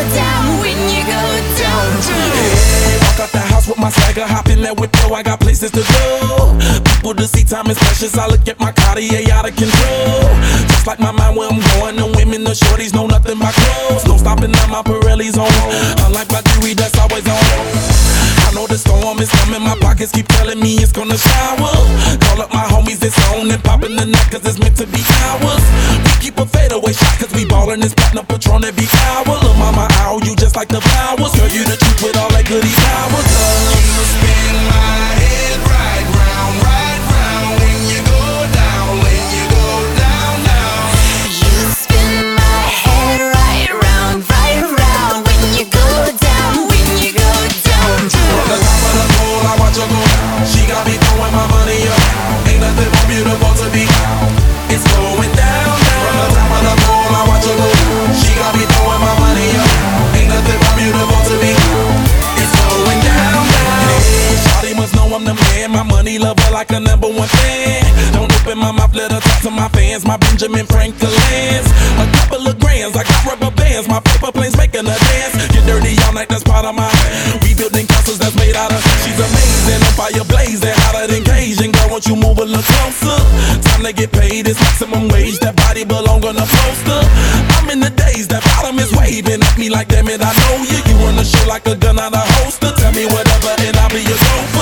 down, when you go down. Hey, walk out the house with my swagger, hop in that whip, yo, I got places to go. People to see, time is precious, I look at my Cartier out of control. Just like my mind where I'm going, the women, the shorties know nothing but clothes. No stopping at my Pirelli's on, unlike my jewelry that's always on. I know the storm is coming, my pockets keep telling me it's gonna shower. Call up my homies, it's on and popping the night cause it's meant to be ours. We keep a fadeaway shot cause we ballin' this platinum Patron every hour. Lil' mama, ow, you just like the flowers. Girl, you the truth with all that goody powers. You spin my head right round when you go down, when you go down, down. You spin my head right round when you go down, when you go down. From the top of the pole, I watch her go down. She got me throwing my money up. Ain't nothing more beautiful to be. It's going down, down. From the top of the pole, I watch her go down. She got me throwing my money up. Ain't nothing more beautiful to be. It's going down, down. Hey, shawty must know I'm the man. My money lover like a #1 fan. Don't open my mouth, let her talk to my fans. My Benjamin Franklin's. A couple of grands, I got rubber bands. My paper planes making her dance. Get dirty all night, that's part of my. We building castles that's made out of. She's amazing, on fire blazing, hotter than Cajun. Girl, won't you move a little closer? Time to get paid, it's maximum wage. That body belong on a poster. I'm in the days, that bottom is waving at me like, damn it, I know you. You run the show like a gun out of holster. Tell me whatever and I'll be your ghost.